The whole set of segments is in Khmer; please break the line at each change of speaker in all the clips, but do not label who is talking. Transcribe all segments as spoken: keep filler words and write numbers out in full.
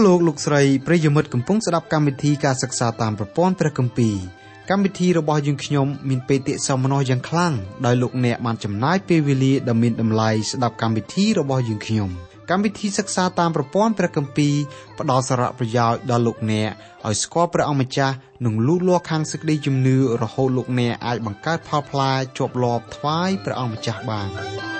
លោកលោកស្រីប្រិយមិត្តកំពុងស្ដាប់កម្មវិធីការសិក្សាតាមប្រព័ន្ធព្រះគម្ពីរកម្មវិធីរបស់យើងខ្ញុំមានបេតិសោមនស្សយ៉ាងខ្លាំងដោយលោកអ្នកបានចំណាយពេលវេលាដ៏មានតម្លៃស្ដាប់កម្មវិធីរបស់យើងខ្ញុំកម្មវិធីសិក្សាតាមប្រព័ន្ធព្រះគម្ពីរផ្ដល់សារៈប្រយោជន៍ដល់លោកអ្នកឲ្យស្គាល់ព្រះអង្គម្ចាស់និងលូតលាស់ខាងសេចក្តីជំនឿរហូតលោកអ្នកអាចបង្កើតផលផ្លែជាប់លាប់ថ្វាយព្រះអង្គម្ចាស់បាន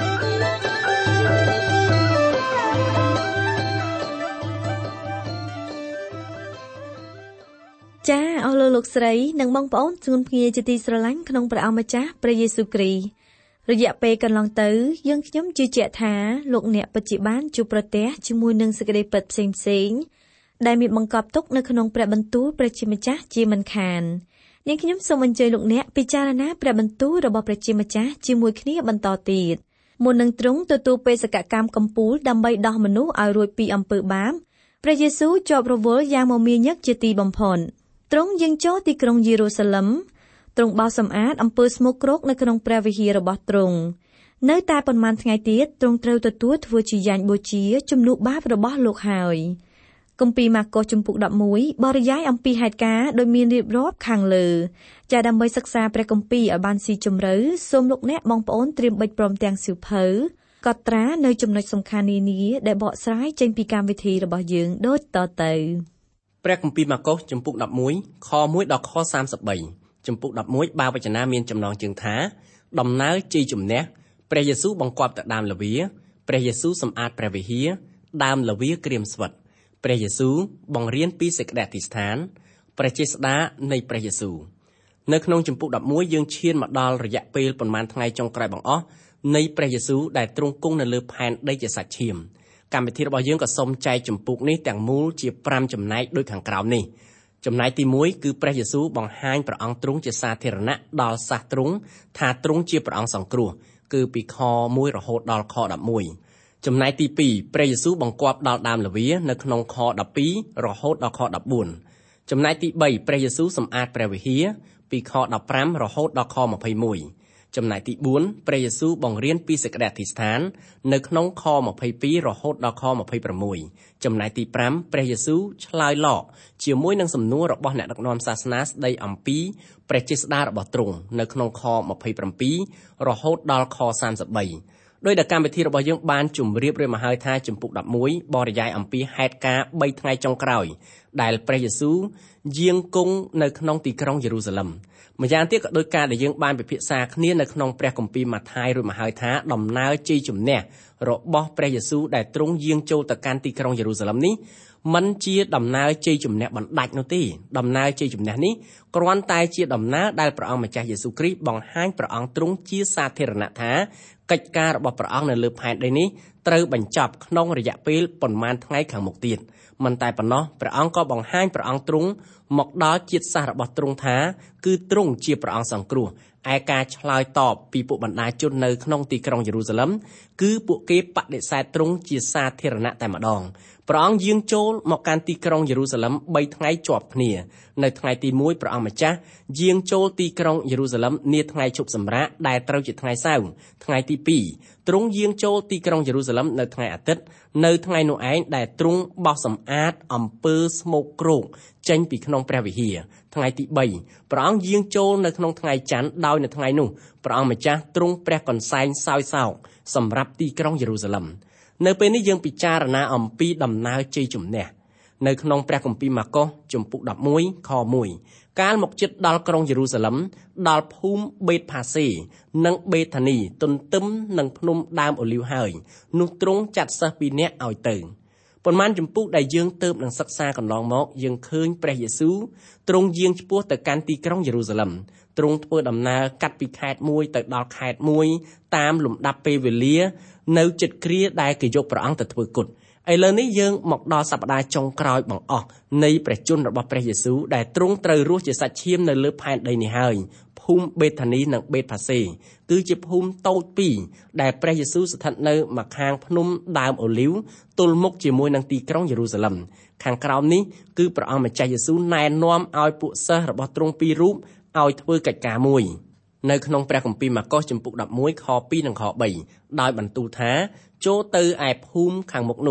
ចាអស់លោកលោកស្រីនិងបងប្អូនជួនភ្ងាជាទីស្រឡាញ់ក្នុងព្រះអង្គម្ចាស់ព្រះយេស៊ូវគ្រីស្ទរយៈពេលកន្លងទៅយើងខ្ញុំជឿជាក់ថាលោកអ្នកពិតជាបានជួបប្រទះជាមួយនឹងសេចក្តីពិតផ្សេងផ្សេងដែលមានបង្កប់ទុកនៅក្នុងព្រះបន្ទូលព្រះជាម្ចាស់ជាមិនខាននាងខ្ញុំសូមអញ្ជើញលោកអ្នកពិចារណាព្រះបន្ទូលរបស់ព្រះជាម្ចាស់ជាមួយគ្នាបន្តទៀតមុននឹងទ្រង់ទទួលបេសកកម្មកំពូលដើម្បីដោះមនុស្សឲ្យរួចពីអំពើបាបព្រះយេស៊ូវជាប់រវល់យ៉ាងមមាញឹកជាទីបំផុតទ្រង់យាងចូលទីក្រុងយេរូសាឡឹមទ្រង់បោសសម្អាតអំពើស្មោកគ្រោកនៅក្នុងព្រះវិហាររបស់ទ្រង់នៅតែប៉ុន្មានថ្ងៃទៀតទ្រង់ត្រូវទទួលធ្វើជាយ៉ាញ់បូជាជំនួសបាបរបស់លោកហើយគម្ពីរម៉ាកុសជំពូកដប់មួយបរិយាយអំពីហេតុការណ៍ដោយមានរៀបរាប់ខាងលើចាដើម្បីសិក្សាព្រះគម្ពីរឲ្យបានស៊ីជម្រៅសូមលោកអ្នកបងប្អូនត្រៀមបិចព្រមទាំងសៀវភៅកត់ត្រានៅចំណុចសំខាន់នានាដែលបកស្រាយចេញពីកម្មវិធីរបស់យើងដូចតទៅ
ព្រះគម្ពីរម៉ាកុសជំពូកដប់មួយខមួយដល់ខសាមសិបបីជំពូកដប់មួយបាវចនាមានចំណងជើងថាដំណើរជ័យជំនះព្រះយេស៊ូវបង្គាប់ទៅដើមល្វាព្រះយេស៊ូវសម្អាតព្រះវិហារដើមល្វាក្រៀមស្វិតព្រះយេស៊ូវបង្រៀនពីសេចក្តីអធិស្ឋានព្រះចេស្តានៃព្រះយេស៊ូវនៅក្នុងជំពូកដប់មួយយើងឈានមកដល់រយៈពេលប្រមាណថ្ងៃចុងក្រោយបង្អស់នៃព្រះយេស៊ូវដែលទ្រង់គង់នៅលើផែនដីជាសាច់ឈាមកម្មវិធីរបស់យើងក៏សូមចែកជំពូកនេះទាំងមូលជាប្រាំចំណែកដូចខាងក្រោមនេះចំណែកទីមួយគឺព្រះយេស៊ូវបង្ហាញព្រះអង្គទ្រង់ជាសាធារណៈដល់សាសទ្រង់ថាទ្រង់ជាព្រះអង្គសង្គ្រោះគឺពីខមួយរហូតដល់ខដប់មួយចំណែកទីពីរព្រះយេស៊ូវបង្គាប់ដល់ដើមល្វានៅក្នុងខដប់ពីររហូតដល់ខដប់បួនចំណែកទីបីព្រះយេស៊ូវសម្អាតព្រះវិហារពីខដប់ប្រាំរហូតដល់ខម្ភៃមួយចំណែកទីបួនព្រះយេស៊ូវបង្រៀនពីសេចក្តីអធិស្ឋាននៅក្នុងខម្ភៃពីររហូតដល់ខម្ភៃប្រាំមួយចំណែកទីប្រាំព្រះយេស៊ូវឆ្លើយឡកជាមួយនឹងសំណួររបស់អ្នកដឹកនាំសាសនាស្ដីអំពីព្រះចេស្តារបស់ទ្រង់នៅក្នុងខម្ភៃប្រាំពីររហូតដល់ខសាមសិបបីដោយដែលកម្មវិធីរបស់យើងបានជម្រាបរួចមកហើយថាជំពូកដប់មួយបរិយាយអំពីហេតុការណ៍បីថ្ងៃចុងក្រោយដែលព្រះយេស៊ូវយាងគង់នៅក្នុងទីក្រុងយេរូសាឡឹមម្យ៉ាងទៀតក៏ដោយការដែលយើងបានពិភាក្សាគ្នានៅក្នុងព្រះគម្ពីរម៉ាថាយរួចមកហើយថាដំណើរជ័យជំនះរបស់ព្រះយេស៊ូវដែលទ្រង់យាងចូលទៅកាន់ទីក្រុងយេរូសាឡឹមនេះមិនជាដំណើរជ័យជំនះបណ្ដាច់នោះទេដំណើរជ័យជំនះនេះគ្រាន់តែជាដំណើរដែលព្រះអង្គម្ចាស់យេស៊ូវគ្រីស្ទបង្ហាញព្រះអង្គទ្រង់ជាសាធារណៈថាកិច្ចការរបស់ព្រះអង្គនៅលើផែនដីនេះត្រូវបញ្ចប់ក្នុងរយៈពេលប៉ុន្មានថ្ងៃខាងមុខទៀតមិនតែប៉ុណ្ណោះព្រះអង្គក៏បង្ហាញព្រះអង្គទ្រង់មកដល់ជាតិសាសន៍របស់ទ្រង់ថាគឺទ្រង់ជាព្រះអង្គសង្គ្រោះឯការឆ្លើយតបពីពួកបណ្ដាជននៅក្នុងទីក្រុងយេរូសាឡឹមគឺពួកគេបដិសេធទ្រង់ជាសាធារណៈតែម្ដងព្រះអង្គយាងចូលមកកាន់ទីក្រុងយេរូសាឡឹមបីថ្ងៃជាប់គ្នានៅថ្ងៃទីមួយព្រះអង្គម្ចាស់យាងចូលទីក្រុងយេរូសាឡឹមនាថ្ងៃឈប់សម្រាកដែលត្រូវជាថ្ងៃសៅរ៍ថ្ងៃទីពីរទ្រង់យាងចូលទីក្រុងយេរូសាឡឹមនៅថ្ងៃអាទិត្យនៅថ្ងៃនោះឯងដែលទ្រង់បោសសម្អាតអំពើស្មោកគ្រោកចេញពីក្នុងព្រះវិហារថ្ងៃទីបីព្រះអង្គយាងចូលនៅក្នុងថ្ងៃច័ន្ទដោយនៅថ្ងៃនោះព្រះអង្គម្ចាស់ទ្រង់ព្រះកន្សែងសោយសោកសម្រាប់ទីក្រុងយេរូសាឡឹមនៅពេលនេះយើងពិចារណាអំពីដំណើរជ័យជំនះនៅក្នុងព្រះគម្ពីរម៉ាកុសជំពូកដប់មួយខមួយកាលមកជិតដល់ក្រុងយេរូសាឡឹមដល់ភូមិបេតផាសេនិងបេថានីទន្ទឹមនឹងភ្នំដើមអូលីវហើយនោះទ្រង់ចាត់សិស្សពីរនាក់ឲ្យទៅប៉ុន្មានជំពូកដែលយើងទៅនឹងសិក្សាកន្លងមកយើងឃើញព្រះយេស៊ូវទ្រង់យាងឆ្ពោះទៅកាន់ទីក្រុងយេរូសាឡឹមទ្រង់ធ្វើដំណើរកាត់ពីខេត្តមួយទៅដល់ខេត្តមួយតាមលំដាប់ពេលវេលានៅជិតគ្រាដែលគេយកព្រះអង្គទៅធ្វើគុតឥឡូវនេះយើងមកដល់សប្តាហ៍ចុងក្រោយបង្អស់នៃព្រះជន្មរបស់ព្រះយេស៊ូវដែលទ្រង់ត្រូវរស់ជាសាច់ឈាមនៅលើផែនដីនេះហើយភូមិបេថានីនិងបេតផាសេគឺជាភូមិតូចពីរដែលព្រះយេស៊ូវស្ថិតនៅម្ខាងភ្នំដើមអូលីវទល់មុខជាមួយនឹងទីក្រុងយេរូសាឡឹមខាងក្រោមនេះគឺព្រះអង្គម្ចាស់យេស៊ូវណែនាំឲ្យពួកសិស្សរបស់ទ្រង់ពីររូបឲ្យធ្វើកិច្ចការមួយនៅក្នុងព្រះគម្ពីរម៉ាកុសជំពូកដប់មួយខពីរនិងខបីដោយបន្ទូលថាចូលទៅឯភូមិខាងមុខនោះ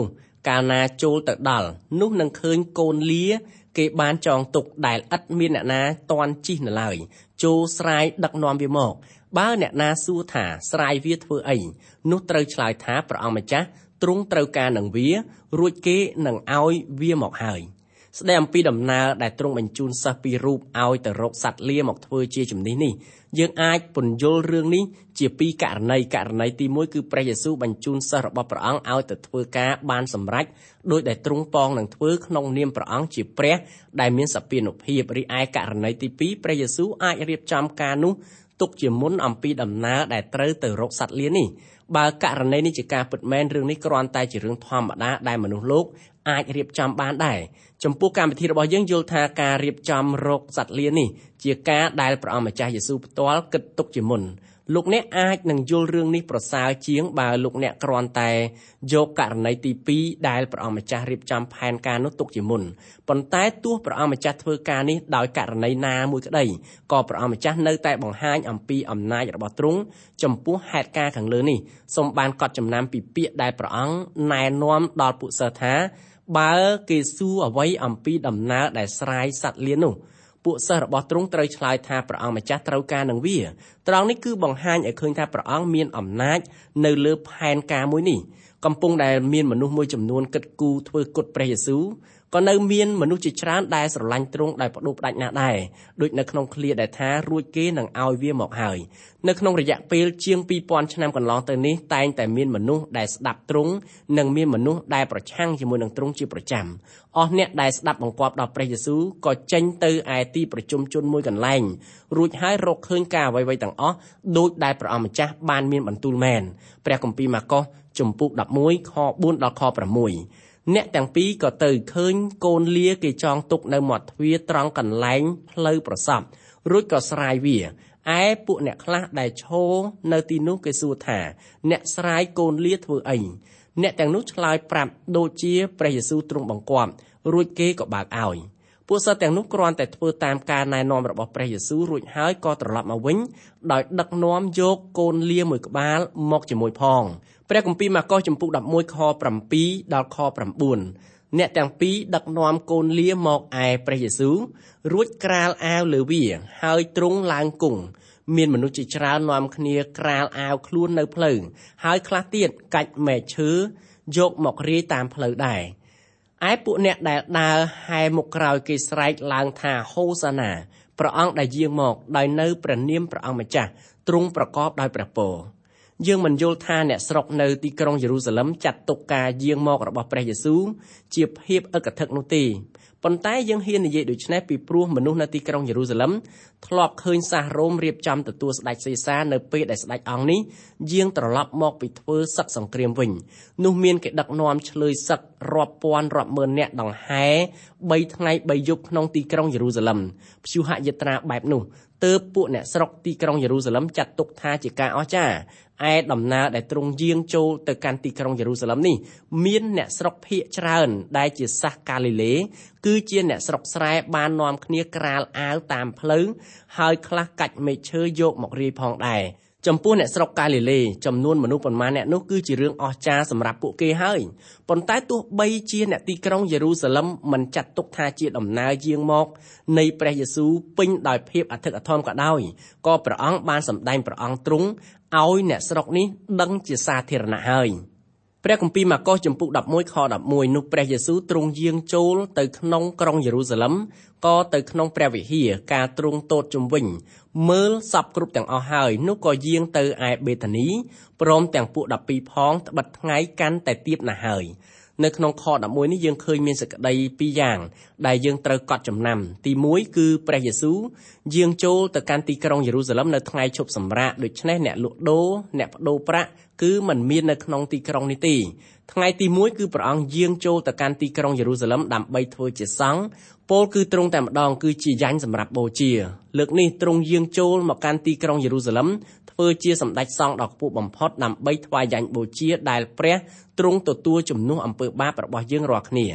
កាលណាចូលទៅដល់នោះនឹងឃើញកូនលាគេបានចងទុកដែលឥតមានអ្នកណាតន់ជិះនៅឡើយចូលស្រាយដឹកនាំវាមកបើអ្នកណាសួរថាស្រាយវាធ្វើអីនោះត្រូវឆ្លើយថាព្រះអង្គម្ចាស់ទ្រង់ត្រូវការនឹងវារួចគេនឹងឲ្យវាមកហើយស្ដីអំពីដំណើរដែលទ្រង់បញ្ជូនសិស្សពីររូបឲ្យទៅរកសត្វលាមកធ្វើជាជំនិះនេះយើងអាចពន្យល់រឿងនេះជាពីរករណីករណីទីមួយគឺព្រះយេស៊ូវបញ្ជូនសិស្សរបស់ព្រះអង្គឲ្យទៅធ្វើការបានសម្រេចដោយដែលទ្រង់ពងនឹងធ្វើក្នុងនាមព្រះអង្គជាព្រះដែលមានសព្វានុភាពរីឯករណីទីពីរព្រះយេស៊ូវអាចរៀបចំការនោះទុកជាមុនអំពីដំណើរដែលត្រូវទៅរកសត្វលានេះបើករណីនេះជាការពិតមែនរឿងនេះគ្រាន់តែជារឿងធម្មតាដែលមនុស្សលោកអាចរៀបចំបានដែរចំពោះកម្មវិធីរបស់យើងយល់ថាការរៀបចំរកសត្វលានេះជាការដែលព្រះអង្គម្ចាស់យេស៊ូវផ្ទាល់គិតទុកជាមុនលោកអ្នកអាចនឹងយល់រឿងនេះប្រសើរជាងបើលោកអ្នកគ្រាន់តែយកករណីទីពីរដែលព្រះអង្គម្ចាស់រៀបចំផែនការនោះទុកជាមុនប៉ុន្តែទោះព្រះអង្គម្ចាស់ធ្វើការនេះដោយករណីណាមួយក្តីក៏ព្រះអង្គម្ចាស់នៅតែបង្ហាញអំពីអំណាចរបស់ទ្រង់ចំពោះហេតុការណ៍ខាងលើនេះសូមបានកត់ចំណាំពីពាក្យដែលព្រះអង្គណែនាំដល់ពួកសិស្សថាបើគេសួរអ្វីអំពីដំណើរដែលស្រាយសត្វលាននោះពួកសិស្សរបស់ទ្រង់ត្រូវឆ្លើយថាព្រះអង្គម្ចាស់ត្រូវការនឹងវាត្រង់នេះគឺបង្ហាញឲ្យឃើញថាព្រះអង្គមានអំណាចនៅលើផែនការមួយនេះកំពុងដែលមានមនុស្សមួយចំនួនគិតគូរធ្វើគុតព្រះយេស៊ូវក៏នៅមានមនុស្សជាច្រើនដែលស្រឡាញ់ទ្រង់ដោយផ្ដួលផ្ដាច់ណាស់ដែរដូចនៅក្នុងឃ្លាដែលថារួចគេនឹងឲ្យវាមកហើយនៅក្នុងរយៈពេលជាងពីរពាន់ឆ្នាំកន្លងទៅនេះតែងតែមានមនុស្សដែលស្ដាប់ទ្រង់និងមានមនុស្សដែលប្រឆាំងជាមួយនឹងទ្រង់ជាប្រចាំអស់អ្នកដែលស្ដាប់បង្គាប់ដល់ព្រះយេស៊ូវក៏ចេញទៅឯទីប្រជុំជនមួយកន្លែងរួចហើយរកឃើញការអ្វីៗទាំងអស់ដូចដែលព្រះអង្គម្ចាស់បានមានបន្ទូលមែនព្រះគម្ពីរម៉ាកុសជំពូកដប់មួយខបួនដល់ខប្រាំមួយអ្នកទាំងពីរក៏ទៅឃើញកូនលាគេចងទុកនៅមាត់ទ្វារត្រង់កន្លែងផ្លូវប្រសព្វរួចក៏ស្រាយវាឯពួកអ្នកខ្លះដែលឈរនៅទីនោះគេសួរថាអ្នកស្រាយកូនលាធ្វើអីអ្នកទាំងនោះឆ្លើយប្រាប់ដូចជាព្រះយេស៊ូវទ្រង់បង្គាប់រួចគេក៏បើកឲ្យពួកសិស្សទាំងនោះគ្រាន់តែធ្វើតាមការណែនាំរបស់ព្រះយេស៊ូវរួចហើយក៏ត្រឡប់មកវិញដោយដឹកនាំយកកូនលាមួយក្បាលមកជាមួយផងព្រះគម្ពីរម៉ាកុសជំពូកដប់មួយខប្រាំពីរដល់ខប្រាំបួនអ្នកទាំងពីរដឹកនាំកូនលាមកឯព្រះយេស៊ូវរួចក្រាលអាវលើវាហើយទ្រង់ឡើងគង់មានមនុស្សជាច្រើននាំគ្នាក្រាលអាវខ្លួននៅផ្លូវហើយខ្លះទៀតកាច់មែកឈើយកមករាយតាមផ្លូវដែរឯពួកអ្នកដែលដើរហែមុខក្រោយគេស្រែកឡើងថាហូសាណាព្រះអង្គដែលយាងមកដោយនៅព្រះនាមព្រះអង្គម្ចាស់ទ្រង់ប្រកបដោយព្រះពរយើងមិនយល់ថាអ្នកស្រុកនៅទីក្រុងយេរូសាឡឹមចាត់ទុកការយាងមករបស់ព្រះយេស៊ូវជាភាពឥតកធឹកនោះទេប៉ុន្តែយើងហ៊ាននិយាយដូច្នេះពីព្រោះមនុស្សនៅទីក្រុងយេរូសាឡឹមធ្លាប់ឃើញសាសរ៉ូមរៀបចំទទួលស្ដេចសេសានៅពេលដែលស្ដេចអង្គនេះយាងត្រឡប់មកពីធ្វើសឹកសង្គ្រាមវិញនោះមានគេដឹកនាំឆ្លើយសឹករាប់ពាន់រាប់ម៉ឺននាក់ដង្ហែបីថ្ងៃបីយប់ក្នុងទីក្រុងយេរូសាឡឹមព្យុហយាត្រាបែបនោះទើបពួកអ្នកស្រុកទីក្រុងយេរូសាឡឹមចាត់ទុកថាជាការអស្ចារ្យឯដំណើរដែលទ្រង់យាងចូលទៅកាន់ទីក្រុងយេរូសាឡឹមនេះមានអ្នកស្រុកភាគច្រើនដែលជាសាសកាលីលេគឺជាអ្នកស្រុកស្រែបាននាំគ្នាក្រាលអាវតាមផ្លូវហើយខ្លះកាច់មែកឈើយកមករាយផងដែរចំពោះអ្នកស្រុកកាលីលេចំនួនមនុស្សប៉ុន្មានអ្នកនោះគឺជារឿងអស្ចារ្យសម្រាប់ពួកគេហើយប៉ុន្តែទោះបីជាអ្នកទីក្រុងយេរូសាឡឹមមិនចាត់ទុកថាជាដំណើរយាងមកនៃព្រះយេស៊ូវពេញដោយភាពអធិកអធមក៏ដោយក៏ព្រះអង្គបានសម្ដែងព្រះអង្គទ្រង់ឲ្យអ្នកស្រុកនេះដឹងជាសាធារណៈហើយព្រះគម្ពីរម៉ាកុសជំពូកដប់មួយខដប់មួយនោះព្រះយេស៊ូវទ្រង់យាងចូលទៅក្នុងក្រុងយេរូសាឡឹមក៏ទៅក្នុងព្រះវិហារការទ្រង់ទតជុំវិញមើលសពគ្រប់ទាំងអស់ហើយនោះក៏យាងទៅឯបេតានីព្រមទាំងពួកដប់ពីរផងត្បិតថ្ងៃកាន់តែទៀបណាស់ហើយនៅក្នុងខដប់មួយនេះយើងឃើញមានសេចក្តីពីរយ៉ាងដែលយើងត្រូវកត់ចំណាំទីមួយគឺព្រះយេស៊ូវយាងចូលទៅកាន់ទីក្រុងយេរូសាឡឹមនៅថ្ងៃឈប់សម្រាកដូច្នេះអ្នកលក់ដូរអ្នកប្តូរប្រាក់គឺមិនមាននៅក្នុងទីក្រុងនេះទេថ្ងៃទីមួយគឺព្រះអង្គយាងចូលទៅកាន់ទីក្រុងយេរូសាឡឹមដើម្បីធ្វើជាសង្ឃពោលគឺទ្រង់តែម្ដងគឺជាយ៉ាញ់សម្រាប់បូជាលើកនេះទ្រង់យាងចូលមកកាន់ទីក្រុងយេរូសាឡឹមធ្វើជាសម្ដេចសង្ឃដ៏ខ្ពស់បំផុតដើម្បីថ្វាយយ៉ាញ់បូជាដែលព្រះទ្រង់ទទួលជំនួសអំពើបាបរបស់យើងរាល់គ្នា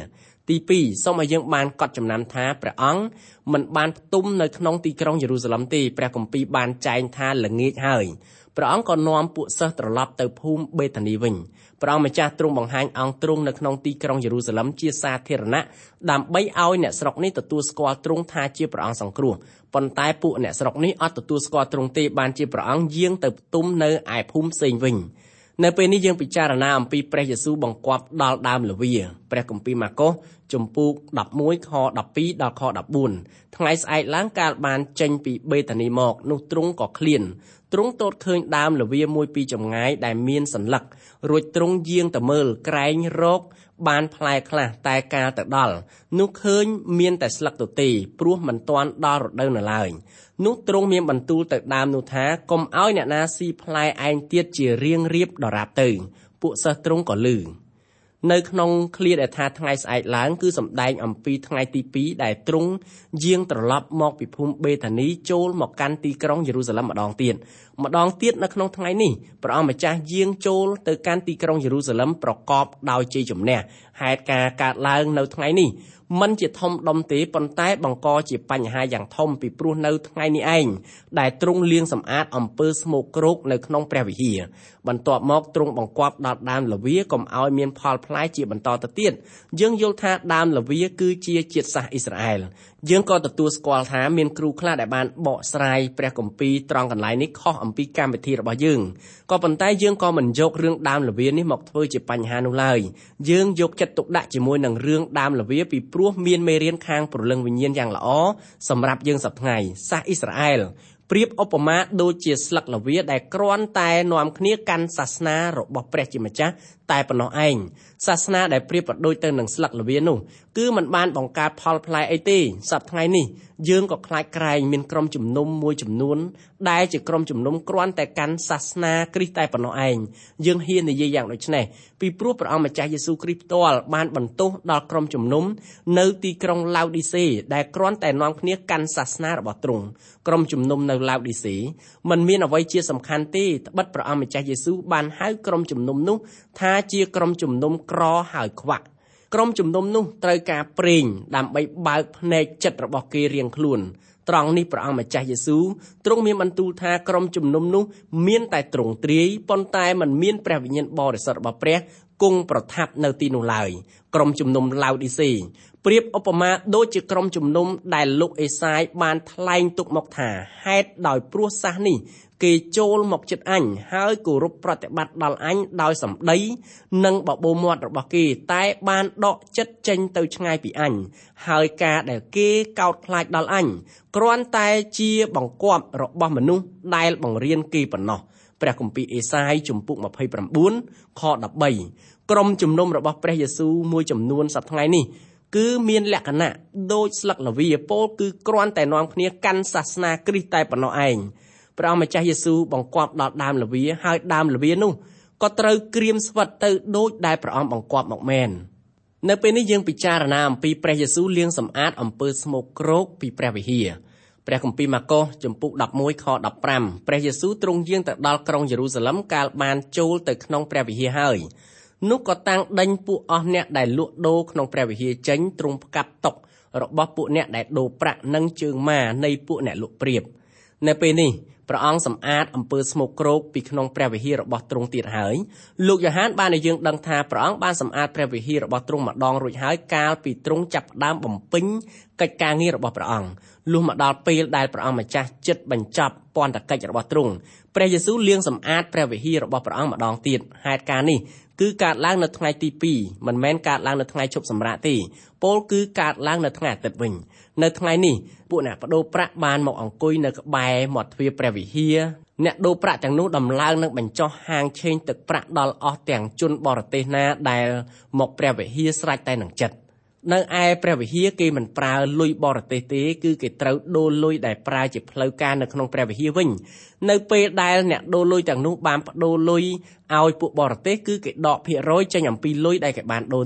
ទីពីរសូមឲ្យយើងបានកត់ចំណាំថាព្រះអង្គមិនបានផ្ទុំនៅក្នុងទីក្រុងយេរូសាឡិមទេព្រះគម្ពីរបានចែងថាល្ងាចហើយព្រះអង្គក៏នាំពួកសិស្សត្រឡប់ទៅភូមិបេតានីវិញព្រះអង្គម្ចាស់ទ្រង់បង្ហាញអង្គទ្រង់នៅក្នុងទីក្រុងយេរូសាឡិមជាសាធារណៈដើម្បីឲ្យអ្នកស្រុកនេះទទួលស្គាល់ទ្រង់ថាជាព្រះអង្គសង្គ្រោះប៉ុន្តែពួកអ្នកស្រុកនេះអត់ទទួលស្គាល់ទ្រង់ទេបានជាព្រះអង្គយាងទៅផ្ទុំនៅឯភូមិផ្សេងវិញនៅពេលនេះយើងពិចារណាអំពីព្រះយេស៊ូវបង្គាប់ដល់ដើមល្វាព្រះគម្ពីរម៉ាកុសជំពូកដប់មួយខដប់ពីរដល់ខដប់បួនថ្ងៃស្អែកឡើងកាលបានចេញពីបេតានីមកនោះទ្រង់ក៏ឃ្លានទ្រង់ទតឃើញដើមល្វាមួយពីចម្ងាយដែលមានសន្លឹករួចទ្រង់យាងទៅមើលក្រែងរកបានផ្លែខ្លះតែកាលទៅដល់នោះឃើញមានតែស្លឹកទទេព្រោះមិនទាន់ដល់រដូវនៅឡើយនោះទ្រង់មានបន្ទូលទៅដើមនោះថាកុំឲ្យអ្នកណាស៊ីផ្លែឯងទៀតជារៀងរៀបដរាបទៅពួកសិស្សទ្រង់ក៏ឮនៅក្នុងឃ្លាដែលថាថ្ងៃស្អែកឡើងគឺសម្ដែងអំពីថ្ងៃទីពីរដែលទ្រង់យាងត្រឡប់មកពីភូមិបេតានីចូលមកកាន់ទីក្រុងយេរូសាឡិមម្ដងទៀតម្ដងទៀតនៅក្នុងថ្ងៃនេះព្រះអង្គម្ចាស់យាងចូលទៅកាន់ទីក្រុងយេរូសាឡិមប្រកបដោយជ័យជំនះហេតុការកើតឡើងនៅថ្ងៃនេះមិនជាធំដុំទេប៉ុន្តែបង្កជាបញ្ហាយ៉ាងធំពីព្រោះនៅថ្ងៃនេះឯងដែលទ្រង់លាងសម្អាតអំពើស្មោកគ្រោកនៅក្នុងព្រះវិហារបន្ទាប់មកទ្រង់បង្គាប់ដល់ដើមល្វាកុំឲ្យមានផលផ្លែជាបន្តទៅទៀតយើងយល់ថាដើមល្វាគឺជាជាតិសាសន៍អ៊ីស្រាអែលយើងក៏ទទួលស្គាល់ថាមានគ្រូខ្លះដែលបានបកស្រាយព្រះគម្ពីរត្រង់កន្លែងនេះខុសអំពីកម្មវិធីរបស់យើងក៏ប៉ុន្តែយើងក៏មិនយករឿងដើមល្វានេះមកធ្វើជាបញ្ហានោះឡើយយើងយកចិត្តទុកដាក់ជាមួយនឹងរឿងដើមល្វាពីព្រោះមានមេរៀនខាងព្រលឹងវិញ្ញាណយ៉ាងល្អសម្រាប់យើងសប្តាហ៍ថ្ងៃសាសអ៊ីស្រាអែលប្រៀបឧបមាដូចជាស្លឹកល្វាដែលគ្រាន់តែនាំគ្នាកាន់សាសនារបស់ព្រះជាម្ចាស់តែប៉ុណ្ណោះឯងសាសនាដែលប្រៀបប្រដូចទៅនឹងស្លឹកល្វានោះគឺมันបានបង្កើតផលផ្លែអីទេសប្តាហ៍ថ្ងៃនេះយើងក៏ខ្លាចក្រែងមានក្រុមជំនុំមួយចំនួនដែលជាក្រុមជំនុំគ្រាន់តែកាន់សាសនាគ្រីស្ទតែប៉ុណ្ណោះឯងយើងហ៊ាននិយាយយ៉ាងដូចនេះពីព្រោះព្រះអង្គម្ចាស់យេស៊ូវគ្រីស្ទផ្ទាល់បានបន្ទោសដល់ក្រុមជំនុំនៅទីក្រុងឡៅឌីសេដែលគ្រាន់តែនាំគ្នាកាន់សាសនារបស់ទ្រង់ក្រុមជំនុំនៅឡៅឌីសេมันមានអ្វីជាសំខាន់ទេត្បិតព្រះអង្គម្ចាស់យេស៊ូវបានហៅក្រុមជំនុំនោះថាជាក្រុមជំនុំក្រហើយខ្វាក់ក្រុមជំនុំនោះត្រូវការប្រេងដើម្បីបើកភ្នែកចិត្តរបស់គេរៀងខ្លួនត្រង់នេះព្រះអង្គម្ចាស់យេស៊ូវទ្រង់មានបន្ទូលថាក្រុមជំនុំនោះមានតែទ្រង់ទ្រាយប៉ុន្តែมันមានព្រះវិញ្ញាណបរិសុទ្ធរបស់ព្រះគង់ប្រថាប់នៅទីនោះឡើយក្រុមជំនុំឡៅឌីសេប្រៀបឧបមាដូចជាក្រុមជំនុំដែលលោកអេសាយបានថ្លែងទុកមកថាហេតុដោយព្រោះសាសនេះគេចូលមកជិតអញហើយគោរពប្រតិបត្តិដល់អញដោយសម្ដីនិងបបោមាត់របស់គេតែបានដកចិត្តចេញទៅឆ្ងាយពីអញហើយការដែលគេកោតខ្លាចដល់អញគ្រាន់តែជាបង្គាប់របស់មនុស្សដែលបង្រៀនគេប៉ុណ្ណោះព្រះគម្ពីរអេសាយជំពូកម្ភៃប្រាំបួនខដប់បីក្រុមជំនុំរបស់ព្រះយេស៊ូវមួយចំនួនសប្តាហ៍ថ្ងៃនេះគឺមានលក្ខណៈដូចស្លឹកល្វាពោលគឺគ្រាន់តែនាំគ្នាកាន់សាសនាគ្រីស្ទតែប៉ុណ្ណោះឯងព្រះអង្គម្ចាស់យេស៊ូវបង្គាប់ដល់ដើមល្វាហើយដើមល្វានោះក៏ត្រូវក្រៀមស្វិតទៅដូចដែលព្រះអង្គបង្គាប់មកមែននៅពេលនេះយើងពិចារណាអំពីព្រះយេស៊ូវលាងសម្អាតអំពើស្មោកគ្រោកពីព្រះវិហារព្រះគម្ពីរម៉ាកុសជំពូកដប់មួយខដប់ប្រាំព្រះយេស៊ូវទ្រង់យាងទៅដល់ក្រុងយេរូសាឡិមកាលបានចូលទៅក្នុងព្រះវិហារហើយនោះក៏តាំងដេញពួកអស់អ្នកដែលលក់ដូរក្នុងព្រះវិហារចេញទ្រង់ផ្កាប់តុរបស់ពួកអ្នកដែលដូរប្រាក់និងជើងម៉ានៃពួកអ្នកលក់ព្រាបនៅពេលនេះព្រះអង្គសម្អាតអំពើស្មោកគ្រោកពីក្នុងព្រះវិហាររបស់ទ្រង់ទៀតហើយលោកយ៉ូហានបានឲ្យយើងដឹងថាព្រះអង្គបានសម្អាតព្រះវិហាររបស់ទ្រង់ម្ដងរួចហើយកាលពីទ្រង់ចាប់ផ្ដើមបំពេញកិច្ចការងាររបស់ព្រះអង្គលុះមកដល់ពេលដែលព្រះអង្គម្ចាស់ជិតបញ្ចប់ពន្ធកិច្ចរបស់ទ្រង់ព្រះយេស៊ូវលាងសម្អាតព្រះវិហាររបស់ព្រះអង្គម្ដងទៀតហេតុការណ៍នេះគឺកើតឡើងនៅថ្ងៃទីពីរមិនមែនកើតឡើងនៅថ្ងៃឈប់សម្រាកទេពោលគឺកើតឡើងនៅថ្ងៃអាទិត្យវិញនៅថ្ងៃនេះពួកអ្នកបដូរប្រាក់បានមកអង្គុយនៅក្បែរមាត់ទ្វារព្រះវិហារអ្នកដូរប្រាក់ទាំងនោះដំឡើងនឹងបញ្ចុះហាងឆេងទឹកប្រាក់ដល់អស់ទាំងជនបរទេសណាដែលមកព្រះវិហារស្រេចតែនឹងចិត្តនៅឯព្រះវិហារគេមិនប្រើលុយបរទេសទេគឺគេត្រូវដូរលុយដែលប្រើជាផ្លូវការនៅក្នុងព្រះវិហារវិញនៅពេលដែលអ្នកដូរលុយទាំងនោះបានប្តូរលុយឲ្យពួកបរទេសគឺគេដកភាគរយចេញអំពីលុយដែលគេបានដូរនោះ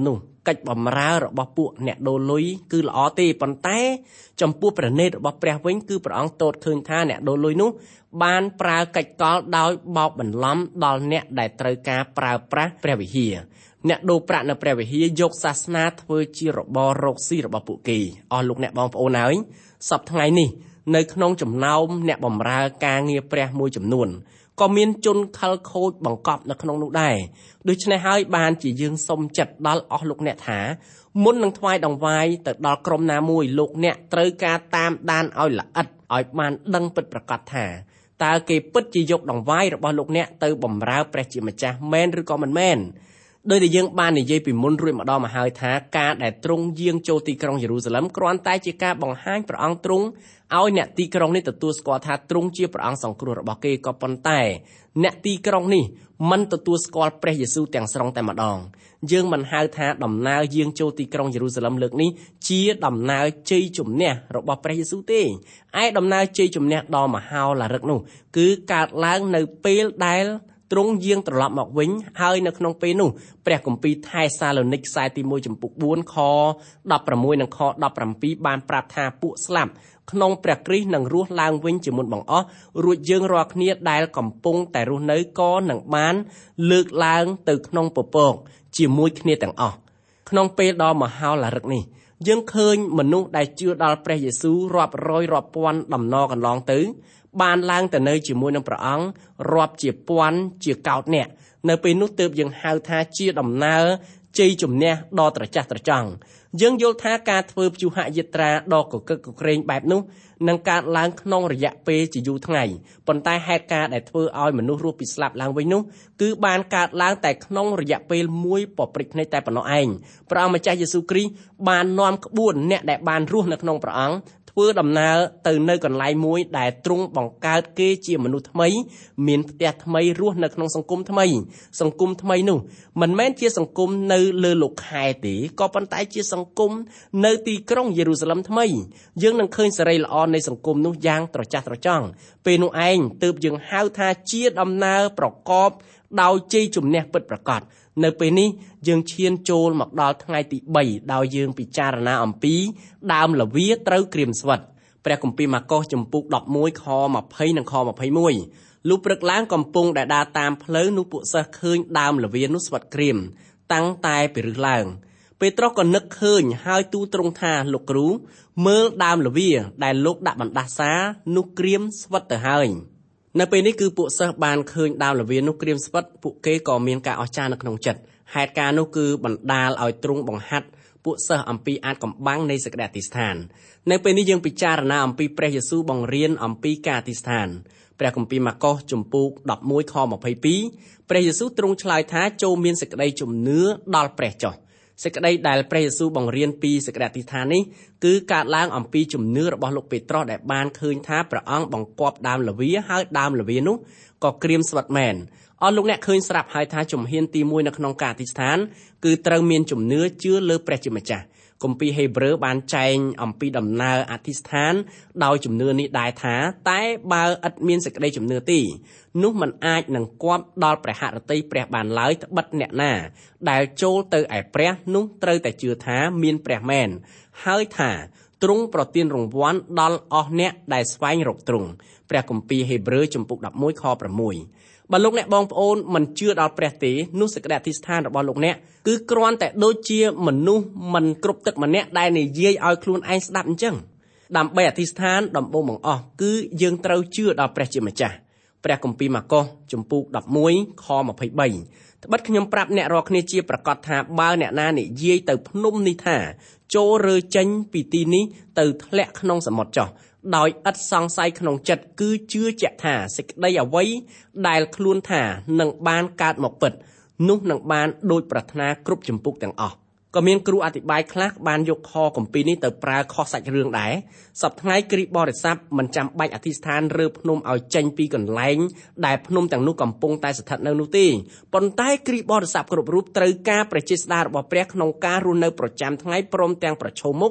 កិច្ចបម្រើរបស់ពួកអ្នកដូរលុយគឺល្អទេប៉ុន្តែចំពោះព្រះនេតរបស់ព្រះវិញគឺព្រះអង្គទតឃើញថាអ្នកដូរលុយនោះបានប្រើកិច្ចកលដោយបោកបន្លំដល់អ្នកដែលត្រូវការប្រើប្រាស់ព្រះវិហារអ្នកដូរប្រាក់នៅព្រះវិហារយកសាសនាធ្វើជារបររកស៊ីរបស់ពួកគេអស់លោកអ្នកបងប្អូនហើយសប្តាហ៍ថ្ងៃនេះនៅក្នុងចំណោមអ្នកបម្រើការងារព្រះមួយចំនួនក៏មានជនខិលខូចបង្កប់នៅក្នុងនោះដែរដូច្នេះហើយបានជាយើងសុំចិត្តដល់អស់លោកអ្នកថាមុននឹងថ្វាយដង្វាយទៅដល់ក្រុមណាមួយលោកអ្នកត្រូវការតាមដានឲ្យល្អិតឲ្យបានដឹងពិតប្រាកដថាតើគេពិតជាយកដង្វាយរបស់លោកអ្នកទៅបម្រើព្រះជាម្ចាស់មែនឬក៏មិនមែនដោយដែលយើងបាននិយាយពីមុនរួចម្ដងមកហើយថាការដែលទ្រង់យាងចូលទីក្រុងយេរូសាឡិមគ្រាន់តែជាការបង្ហាញព្រះអង្គទ្រង់ឲ្យអ្នកទីក្រុងនេះទទួលស្គាល់ថាទ្រង់ជាព្រះអង្គសង្គ្រោះរបស់គេក៏ប៉ុន្តែអ្នកទីក្រុងនេះមិនទទួលស្គាល់ព្រះយេស៊ូវទាំងស្រុងតែម្ដងយើងមិនហៅថាដំណើរយាងចូលទីក្រុងយេរូសាឡិមលើកនេះជាដំណើរជ័យជំនះរបស់ព្រះយេស៊ូវទេឯដំណើរជ័យជំនះដ៏មហោឡារិកនោះគឺកើតឡើងនៅពេលដែលទ្រង់យាងត្រឡប់មកវិញហើយនៅក្នុងពេលនោះព្រះគម្ពីរថេសាឡូនីកខ្សែទីមួយចំពុកបួនខដប់ប្រាំមួយនិងខដប់ប្រាំពីរបានប្រាប់ថាពួកស្លាប់ក្នុងព្រះគ្រីស្ទនឹងរស់ឡើងវិញជាមុនបង្អស់រួចយើងរាល់គ្នាដែលកំពុងតែរស់នៅក៏នឹងបានលើកឡើងទៅក្នុងពពកជាមួយគ្នាទាំងអស់ក្នុងពេលដ៏មហោឡារិកនេះយើងឃើញមនុស្សដែលជឿដល់ព្រះយេស៊ូវរាប់រយរាប់ពាន់ដំណរកន្លងទៅបានឡើងទៅនៅជាមួយនឹងព្រះអង្គរាប់ជាពាន់ជាកោតអ្នកនៅពេលនោះទើបយើងហៅថាជាដំណើរជ័យជំនះដ៏ត្រចះត្រចង់យើងយល់ថាការធ្វើព្យុហយាត្រាដ៏កកឹកកក្រែងបែបនោះនឹងកើតឡើងក្នុងរយៈពេលជាយូរថ្ងៃប៉ុន្តែហេតុការណ៍ដែលធ្វើឲ្យមនុស្សរស់ពីស្លាប់ឡើងវិញនោះគឺបានកើតឡើងតែក្នុងរយៈពេលមួយប៉ព្រិចភ្នែកតែប៉ុណ្ណោះឯងព្រះអង្គម្ចាស់យេស៊ូវគ្រីស្ទបាននាំក្បួនអ្នកដែលបានរស់នៅក្នុងព្រះអង្គធ្វើដំណើរទៅនៅកន្លែងមួយដែលទ្រង់បង្កើតគេជាមនុស្សថ្មីមានផ្ទះថ្មីរស់នៅក្នុងសង្គមថ្មីសង្គមថ្មីនោះមិនមែនជាសង្គមនៅលើលោកខែទេក៏ប៉ុន្តែជាសង្គមនៅទីក្រុងយេរូសាឡិមថ្មីយើងនឹងឃើញសេរីល្អនៃសង្គមនោះយ៉ាងត្រចះត្រចង់ពេលនោះឯងទើបយើងហៅថាជាដំណើរប្រកបដោយជ័យជំនះពិតប្រាកដនៅពេលនេះយើងឈានចូលមកដល់ថ្ងៃទីបីដោយយើងពិចារណាអំពីដើមល្វាត្រូវក្រៀមស្វិតព្រះគម្ពីរម៉ាកុសចំពុកដប់មួយខម្ភៃនិងខម្ភៃមួយលុះព្រឹកឡើងកំពុងដែលដើរតាមផ្លូវនោះពួកសិស្សឃើញដើមល្វានោះស្វិតក្រៀមតាំងតែពីរឹសឡើងពេត្រុសក៏នឹកឃើញហើយទូលទ្រង់ថាលោកគ្រូមើលដើមល្វាដែលលោកដាក់បណ្ដាសានោះក្រៀមស្វិតទៅហើយនៅពេលនេះគឺពួកសិស្សបានឃើញដើមល្វានោះក្រៀមស្វិតពួកគេក៏មានការអស្ចារ្យនៅក្នុងចិត្តហេតុការណ៍នោះគឺបណ្ដាលឲ្យទ្រង់បង្ហាត់ពួកសិស្សអំពីអាចកំបាំងនៃសេចក្តីអធិស្ឋាននៅពេលនេះយើងពិចារណាអំពីព្រះយេស៊ូវបង្រៀនអំពីការអធិស្ឋានព្រះគម្ពីរម៉ាកុសចំពុកដប់មួយខម្ភៃពីរព្រះយេស៊ូវទ្រង់ឆ្លើយថាចូលមានសេចក្តីជំនឿដល់ព្រះចុះសេចក្តីដែលព្រះយេស៊ូវបង្រៀនពីសេចក្តីអធិស្ឋាននេះគឺកើតឡើងអំពីជំនឿរបស់លោកពេត្រុសដែលបានឃើញថាព្រះអង្គបង្គាប់ដើមល្វាហើយដើមល្វានោះក៏ក្រៀមស្វិតមែនអស់លោកអ្នកឃើញស្រាប់ហើយថាជំហានទីមួយនៅក្នុងការអធិស្ឋានគឺត្រូវមានជំនឿជឿលើព្រះជាម្ចាស់គម្ពីរហេព្រើរបានចែងអំពីដំណើរអធិស្ឋានដោយជំនឿនេះដែរថាតែបើឥតមានសេចក្តីជំនឿទេនោះมันអាចនឹងគាប់ដល់ព្រះហឫទ័យព្រះបានឡើយត្បិតអ្នកណាដែលចូលទៅឯព្រះនោះត្រូវតែជឿថាមានព្រះមែនហើយថាទ្រង់ប្រទានរង្វាន់ដល់អស់អ្នកដែលស្វែងរកទ្រង់ព្រះគម្ពីរហេព្រើរចំពុកដប់មួយខប្រាំមួយបើលោកអ្នកបងប្អូនមិនជឿដល់ព្រះទេនោះសេចក្តីអធិស្ឋានរបស់លោកអ្នកគឺគ្រាន់តែដូចជាមនុស្សមិនគ្រប់ទឹកម្នាក់ដែលនិយាយឲ្យខ្លួនឯងស្ដាប់អញ្ចឹងដើម្បីអធិស្ឋានដំបូងបង្អស់គឺយើងត្រូវជឿដល់ព្រះជាម្ចាស់ព្រះគម្ពីរម៉ាកុសចំពុកដប់មួយខម្ភៃបីត្បិតខ្ញុំប្រាប់អ្នករាល់គ្នាជាប្រកាសថាបើអ្នកណានិយាយទៅភ្នំនេះថាចូលរើចេញពីទីនេះទៅធ្លាក់ក្នុងសមុទ្រចុះដោយឥតសង្ស័យក្នុងចិត្តគឺជឿជាក់ថាសេចក្តីអ្វីដែលខ្លួនថានឹងបានកើតមកពិតនោះនឹងបានដូចប្រាថ្នាគ្រប់ចម្ពោះទាំងអស់ក៏មានគ្រូអធិប្បាយខ្លះបានយកខគម្ពីរនេះទៅប្រើខុសសាច់រឿងដែរសប្តាហ៍ថ្ងៃគ្រីស្ទបរិស័ទមិនចាំបាច់អធិស្ឋានរើភ្នំឲ្យចេញពីកន្លែងដែលភ្នំទាំងនោះកំពុងតែស្ថិតនៅនោះទេប៉ុន្តែគ្រីស្ទបរិស័ទគ្រប់រូបត្រូវការព្រះចេស្តារបស់ព្រះក្នុងការរស់នៅប្រចាំថ្ងៃព្រមទាំងប្រឈមមុខ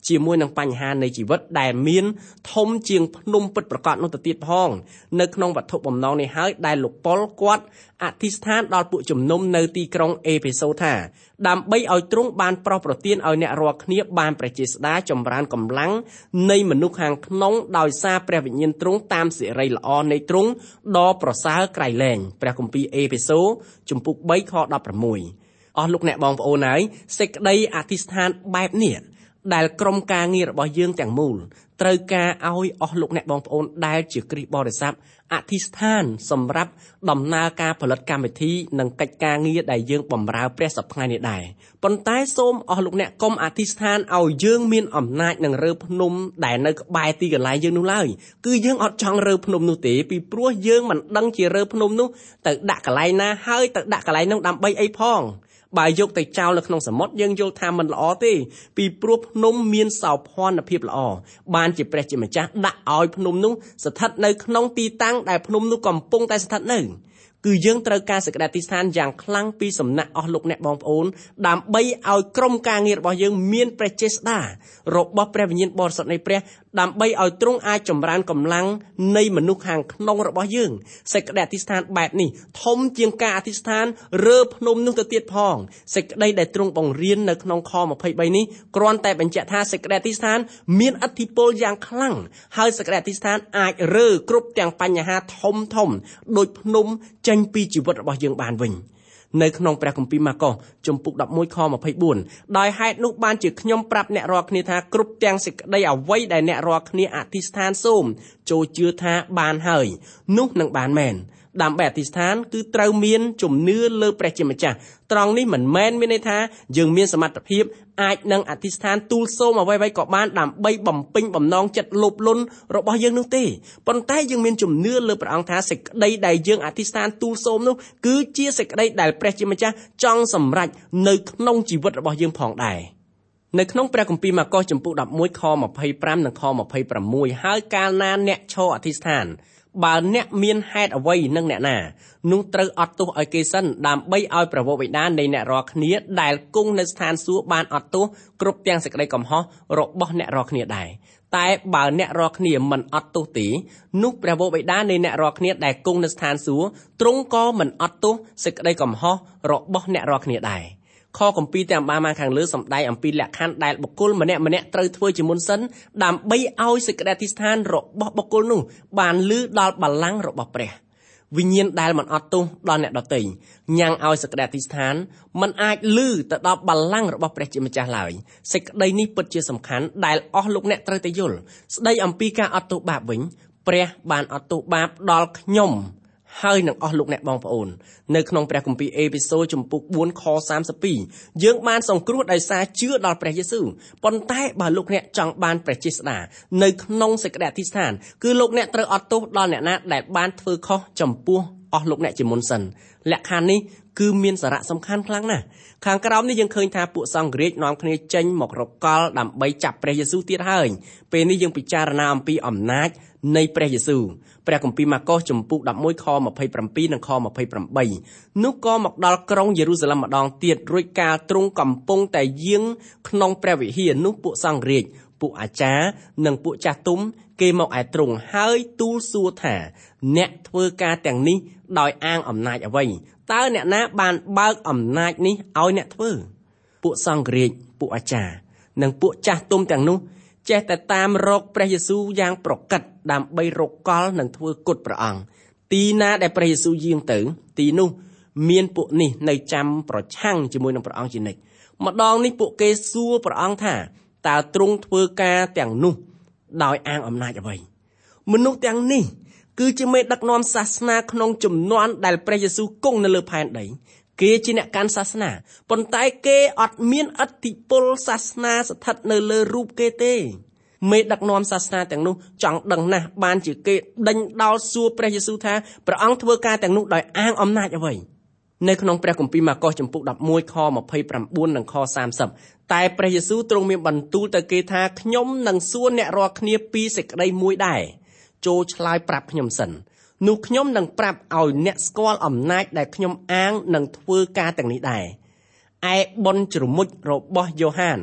ជាមួយនឹងបញ្ហានៃជីវិតដែលមានធំជាងភ្នំពិតប្រាកដនោះទៅទៀតផងនៅក្នុងវត្ថុបំណងនេះហើយដែលលោកប៉ុលគាត់អធិស្ឋានដល់ពួកជំនុំនៅទីក្រុងអេភេសូថាដើម្បីឲ្យទ្រង់បានប្រោសប្រទានឲ្យអ្នករាល់គ្នាបានព្រះចេស្តាចម្រើនកម្លាំងនៃមនុស្សខាងក្នុងដោយសារព្រះវិញ្ញាណទ្រង់តាមសិរីល្អនៃទ្រង់ដ៏ប្រសើរក្រៃលែងព្រះគម្ពីរអេភេសូជំពូកបីខដប់ប្រាំមួយអស់លោកអ្នកបងប្អូនហើយសេចក្តីអធិស្ឋានបែបនេះដែលក្រុមការងាររបស់យើងទាំងមូលត្រូវការឲ្យអស់លោកអ្នកបងប្អូនដែលជាគ្រីស្ទបរិស័ទអធិស្ឋានសម្រាប់ដំណើរការផលិតកម្មវិធីនិងកិច្ចការងារដែលយើងបម្រើព្រះសប្តាហ៍នេះដែរប៉ុន្តែសូមអស់លោកអ្នកកុំអធិស្ឋានឲ្យយើងមានអំណាចនឹងរើភ្នំដែលនៅក្បែរទីកន្លែងយើងនោះឡើយគឺយើងអត់ចង់រើភ្នំនោះទេពីព្រោះយើងមិនដឹងជារើភ្នំនោះទៅដាក់កន្លែងណាហើយទៅដាក់កន្លែងនោះដើម្បីអីផងបើយកទៅចោលនៅក្នុងសមុទ្រយើងយល់ថាមិនល្អទេពីព្រោះភ្នំមានសោភ័ណភាពល្អបានជាព្រះជាម្ចាស់ដាក់ឲ្យភ្នំនោះស្ថិតនៅក្នុងទីតាំងដែលភ្នំនោះកំពុងតែស្ថិតនៅគឺយើងត្រូវការសេចក្តីអធិស្ឋានយ៉ាងខ្លាំងពីសំណាក់អស់លោកអ្នកបងប្អូនដើម្បីឲ្យក្រុមការងាររបស់យើងមានព្រះចេស្តារបស់ព្រះវិញ្ញាណបរិសុទ្ធនៃព្រះដើម្បីឲ្យទ្រង់អាចចម្រើនកម្លាំងនៃមនុស្សខាងក្នុងរបស់យើងសេចក្តីអធិស្ឋានបែបនេះធំជាងការអធិស្ឋានរើភ្នំនោះទៅទៀតផងសេចក្តីដែលទ្រង់បង្រៀននៅក្នុងខម្ភៃបីនេះគ្រាន់តែបញ្ជាក់ថាសេចក្តីអធិស្ឋានមានឥទ្ធិពលយ៉ាងខ្លាំងហើយសេចក្តីអធិស្ឋានអាចរើគ្រប់ទាំងបញ្ហាធំធំដូចភ្នំចេញពីជីវិតរបស់យើងបានវិញនៅក្នុងព្រះគម្ពីរម៉ាកុសជំពូកដប់មួយខម្ភៃបួនដោយហេតុនោះបានជាខ្ញុំប្រាប់អ្នករាល់គ្នាថាគ្រប់ទាំងសេចក្តីអ្វីដែលអ្នករាល់គ្នាអធិស្ឋានសូមចូលជឿថាបានហើយនោះនឹងបានមែនដើម្បីអធិស្ឋានគឺត្រូវមានជំនឿលើព្រះជាម្ចាស់ត្រង់នេះមិនមែនមានន័យថាយើងមានសមត្ថភាពអាចនឹងអធិស្ឋានទូលសូមអ្វីៗក៏បានដើម្បីបំពេញបំណងចិត្តលោភលន់របស់យើងនោះទេប៉ុន្តែយើងមានជំនឿលើព្រះអង្គថាសេចក្តីដែលយើងអធិស្ឋានទូលសូមនោះគឺជាសេចក្តីដែលព្រះជាម្ចាស់ចង់សម្រេចនៅក្នុងជីវិតរបស់យើងផងដែរនៅក្នុងព្រះគម្ពីរម៉ាកុសជំពូកដប់មួយខម្ភៃប្រាំនិងខម្ភៃប្រាំមួយហើយកាលណាអ្នកឈរអធិស្ឋានបើអ្នកមានហេតុអ្វីនឹងអ្នកណានោះត្រូវអត់ទោសឲ្យគេសិនដើម្បីឲ្យព្រះវរបិតានៃអ្នករាល់គ្នាដែលគង់នៅស្ថានសួគ៌បានអត់ទោសគ្រប់ទាំងសេចក្តីកំហុសរបស់អ្នករាល់គ្នាដែរតែបើអ្នករាល់គ្នាមិនអត់ទោសទេនោះព្រះវរបិតានៃអ្នករាល់គ្នាដែលគង់នៅស្ថានសួគ៌ទ្រង់ក៏មិនអត់ទោសសេចក្តីកំហុសរបស់អ្នករាល់គ្នាដែរខគម្ពីរទាំងបានមកខាងលើសម្ដែងអំពីលក្ខខណ្ឌដែលបុគ្គលម្នាក់ម្នាក់ត្រូវធ្វើជាមុនសិនដើម្បីឲ្យសេចក្តីអធិស្ឋានរបស់បុគ្គលនោះបានលឺដល់បល្ល័ង្ករបស់ព្រះវិញ្ញាណដែលមិនអត់ទោសដល់អ្នកដទៃញ៉ាំងឲ្យសេចក្តីអធិស្ឋានមិនអាចលឺទៅដល់បល្ល័ង្ករបស់ព្រះជាម្ចាស់ឡើយសេចក្តីនេះពិតជាសំខាន់ដែលអស់លោកអ្នកត្រូវតែយល់ស្ដីអំពីការអត់ទោសបាបវិញព្រះបានអត់ទោសបាបដល់ខ្ញុំហើយនឹងអស់លោកអ្នកបងប្អូននៅក្នុងព្រះគម្ពីរអេភេសូជំពូកបួនខសាមសិបពីរយើងបានសង្គ្រោះដោយសារជឿដល់ព្រះយេស៊ូវប៉ុន្តែបើលោកអ្នកចង់បានព្រះចេស្តានៅក្នុងសេចក្តីអធិស្ឋានគឺលោកអ្នកត្រូវអត់ទោសដល់អ្នកណាដែលបានធ្វើខុសចំពោះអស់លោកអ្នកជាមុនសិនលក្ខខណ្ឌនេះគឺមានសារៈសំខាន់ខ្លាំងណាស់ខាងក្រោមនេះយើងឃើញថាពួកសង្ឃរាជនាំគ្នាចេញមករកកល់ដើម្បីចាប់ព្រះយេស៊ូវទៀតហើយពេលនេះយើងពិចារណាអំពីអំណាចនៃព្រះយេស៊ូវព្រះគម្ពីរម៉ាកុសជំពូកដប់មួយខម្ភៃប្រាំពីរនិងខម្ភៃប្រាំបីនោះក៏មកដល់ក្រុងយេរូសាឡិមម្ដងទៀតរួចកាលទ្រង់កំពុងតែយាងក្នុងព្រះវិហារនោះពួកសង្ឃរាជពួកអាចារ្យនិងពួកចាស់ទុំគេមកឯទ្រង់ហើយទូលសួរថាអ្នកធ្វើការទាំងនេះដោយអាងអំណាចអ្វីតើអ្នកណាបានបើកអំណាចនេះឲ្យអ្នកធ្វើពួកសង្ឃរាជពួកអាចារ្យនិងពួកចាស់ទុំទាំងនោះចេះតែតាមរកព្រះយេស៊ូវយ៉ាងប្រកិតដើម្បីរកកល់និងធ្វើគុតព្រះអង្គទីណាដែលព្រះយេស៊ូវយាងទៅទីនោះមានពួកនេះនៅចាំប្រឆាំងជាមួយនឹងព្រះអង្គជានិច្ចម្ដងនេះពួកគេសួរព្រះអង្គថាតើទ្រង់ធ្វើការទាំងនោះដោយអាងអំណាចអ្វីមនុស្សទាំងនេះគឺជាមេដឹកនាំសាសនាក្នុងជំនាន់ដែលព្រះយេស៊ូវគង់នៅលើផែនដីគេជាអ្នកកាន់សាសនាប៉ុន្តែគេអត់មានឥទ្ធិពលសាសនាស្ថិតនៅលើរូបគេទេមេដឹកនាំសាសនាទាំងនោះចង់ដឹងណាស់បានជាគេដេញដោលសួរព្រះយេស៊ូវថាព្រះអង្គធ្វើការទាំងនោះដោយអាងអំណាចអ្វីនៅក្នុងព្រះគម្ពីរម៉ាកុសជំពូកដប់មួយខម្ភៃប្រាំបួននិងខសាមសិបតែព្រះយេស៊ូវទ្រង់មានបន្ទូលទៅគេថាខ្ញុំនឹងសួរអ្នករាល់គ្នាពីសេចក្តីមួយដែរចូលឆ្លើយប្រាប់ខ្ញុំសិននោះខ្ញុំនឹងប្រាប់ឲ្យអ្នកស្គាល់អំណាចដែលខ្ញុំអាងនឹងធ្វើការទាំងនេះដែរឯបុណ្យជ្រមុជរបស់យ៉ូហាន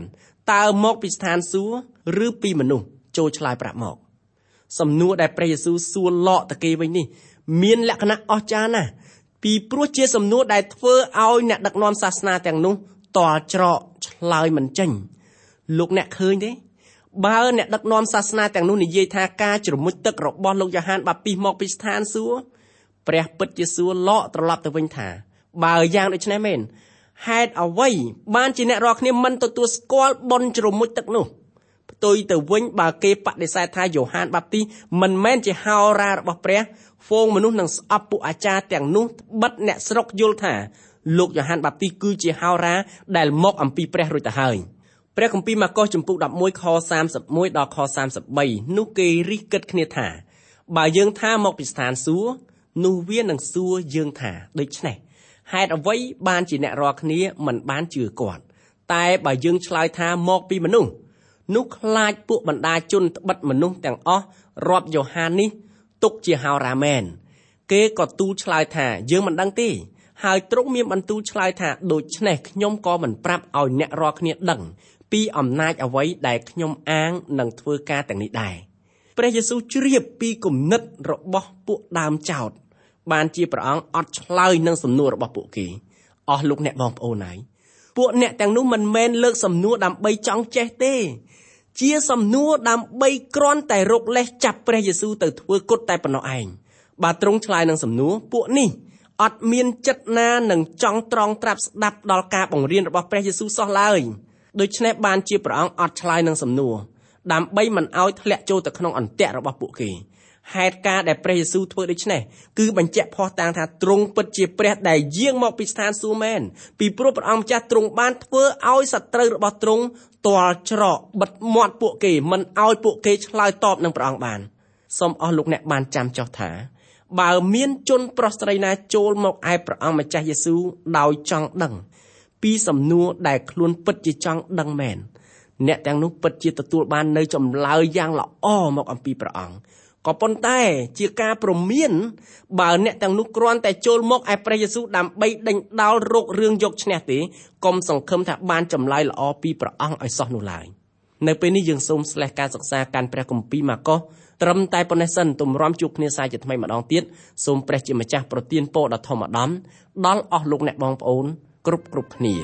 តើមកពីស្ថានសួគ៌ឬពីមនុស្សចូលឆ្លើយប្រាប់មកសំណួរដែលព្រះយេស៊ូវសួរឡកទៅគេវិញនេះមានលក្ខណៈអស្ចារ្យណាស់ពីព្រោះជាសំណួរដែលធ្វើឲ្យអ្នកដឹកនាំសាសនាទាំងនោះតល់ច្រកឆ្លើយមិនចេញលោកអ្នកឃើញទេបើអ្នកដឹកនាំសាសនាទាំងនោះនិយាយថាការជ្រមុជទឹករបស់លោកយ៉ូហានបាប្ទីសមកពីស្ថានសួគ៌ព្រះពិតជាសួរឡកត្រឡប់ទៅវិញថាបើយ៉ាងដូច្នេះមែនហេតុអ្វីបានជាអ្នករាល់គ្នាមិនទទួលស្គាល់បុណ្យជ្រមុជទឹកនោះផ្ទុយទៅវិញបើគេបដិសេធថាយ៉ូហានបាប្ទីសមិនមែនជាហោរារបស់ព្រះហ្វូងមនុស្សនឹងស្អប់ពួកអាចារ្យទាំងនោះបិទអ្នកស្រុកយល់ថាលោកយ៉ូហានបាប្ទីសគឺជាហោរាដែលមកអំពីព្រះរួចទៅហើយព្រះគម្ពីរម៉ាកុសចំពុកដប់មួយខសាមសិបមួយដល់ខសាមសិបបីនោះគេរិះគិតគ្នាថាបើយើងថាមកពីស្ថានសួគ៌នោះវានឹងសួរយើងថាដូច្នេះហេតុអ្វីបានជាអ្នករាល់គ្នាមិនបានជឿគាត់តែបើយើងឆ្លើយថាមកពីមនុស្សនោះខ្លាចពួកបណ្ដាជនត្បិតមនុស្សទាំងអស់រាប់យ៉ូហាននេះទុកជាហោរាមែនគេក៏ទូលឆ្លើយថាយើងមិនដឹងទេហើយទ្រង់មានបន្ទូលឆ្លើយថាដូច្នេះខ្ញុំក៏មិនប្រាប់ឲ្យអ្នករាល់គ្នាដឹងពីអំណាចអ្វីដែលខ្ញុំអាងនឹងធ្វើការទាំងនេះដែរព្រះយេស៊ូវជ្រាបពីគំនិតរបស់ពួកដើមចោទបានជាព្រះអង្គអត់ឆ្លើយនឹងសំណួររបស់ពួកគេអស់លោកអ្នកបងប្អូនហើយពួកអ្នកទាំងនោះមិនមែនលើកសំណួរដើម្បីចង់ចេះទេជាសំណួរដើម្បីគ្រាន់តែរកលេសចាប់ព្រះយេស៊ូវទៅធ្វើគុតតែប៉ុណ្ណោះឯងបើទ្រង់ឆ្លើយនឹងសំណួរពួកនេះអត់មានចិត្តណានឹងចង់ត្រង់ត្រាប់ស្ដាប់ដល់ការបង្រៀនរបស់ព្រះយេស៊ូវសោះឡើយដូច្នេះបានជាព្រះអង្គអត់ឆ្លើយនឹងសំណួរដើម្បីមិនឲ្យធ្លាក់ចូលទៅក្នុងអន្ទាក់របស់ពួកគេហេតុការដែលព្រះយេស៊ូវធ្វើដូច្នេះគឺបញ្ជាក់ភស្តុតាងថាទ្រង់ពិតជាព្រះដែលយាងមកពីស្ថានសួគ៌មែនពីព្រោះព្រះអង្គម្ចាស់ទ្រង់បានធ្វើឲ្យសត្រូវរបស់ទ្រង់ទាល់ច្រកបិទមាត់ពួកគេមិនឲ្យពួកគេឆ្លើយតបនឹងព្រះអង្គបានសូមអស់លោកអ្នកបានចាំចុះថាបើមានជនប្រុសស្រីណាចូលមកឯព្រះអង្គម្ចាស់យេស៊ូវដោយចង់ដឹងពីសំណួរដែលខ្លួនពិតជាចង់ដឹងមែនអ្នកទាំងនោះពិតជាទទួលបាននៅចម្លើយយ៉ាងល្អមកអំពីព្រះអង្គក៏ប៉ុន្តែជាការព្រមានបើអ្នកទាំងនោះគ្រាន់តែចូលមកឯព្រះយេស៊ូវដើម្បីដេញដោលរករឿងយកឈ្នះទេកុំសង្ឃឹមថាបានចម្លើយល្អពីព្រះអង្គឲ្យសោះនោះឡើយនៅពេលនេះយើងសូមស្លេះការសិក្សាកាន់ព្រះគម្ពីរម៉ាកុសត្រឹមតែប៉ុណ្ណេះសិនទម្រាំជួបគ្នាសាជាថ្មីម្ដងទៀតសូមព្រះជាម្ចាស់ប្រទានពរដ៏ធម្មដំដល់អស់លោកអ្នកបងប្អូនគ្រប់គ្រប់គ្នា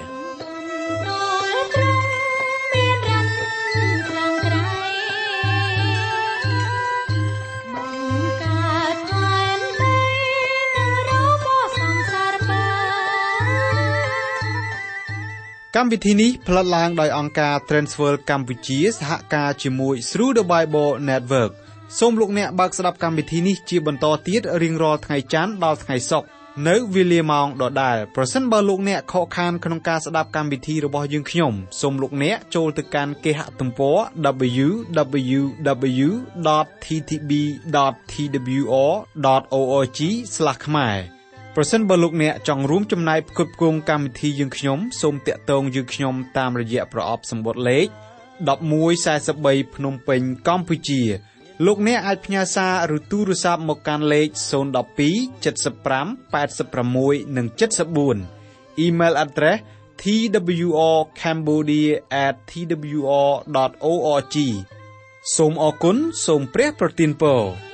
កម្មវិធីនេះផ្លាត់ឡើងដោយអង្គការ Transworld កម្ពុជាសហការជាមួយ Through the Bible Network សូមលោកអ្នកបើកស្ដាប់កម្មវិធីនេះជាបន្តទៀតរៀងរាល់ថ្ងៃច័ន្ទដល់ថ្ងៃសុក្រនៅវេលាម៉ោងដដែលប្រសិនបើលោកអ្នកខកខានក្នុងការស្ដាប់កម្មវិធីរបស់យើងខ្ញុំសូមលោកអ្នកចូលទៅកាន់គេហទំព័រ double-u double-u double-u ដត t t b ដត t w r ដត org ស្លាស ខ្មែរប្រសិនបើលោកអ្នកចង់រួមចំណែកផ្គត់ផ្គង់កម្មវិធីយើងខ្ញុំសូមតាក់ទងយើងខ្ញុំតាមរយៈប្រអប់សម្បត្តិលេខmột một bốn baភ្នំពេញកម្ពុជាលោកអ្នកអាចផ្ញើសារឬទូរស័ព្ទមកកាន់លេខศูนย์ หนึ่ง สอง เจ็ด ห้า แปด หก និង เจ็ด สี่ Email address t w r cambodia at t w r dot org សូមអរគុណសូមព្រះប្រទានពរ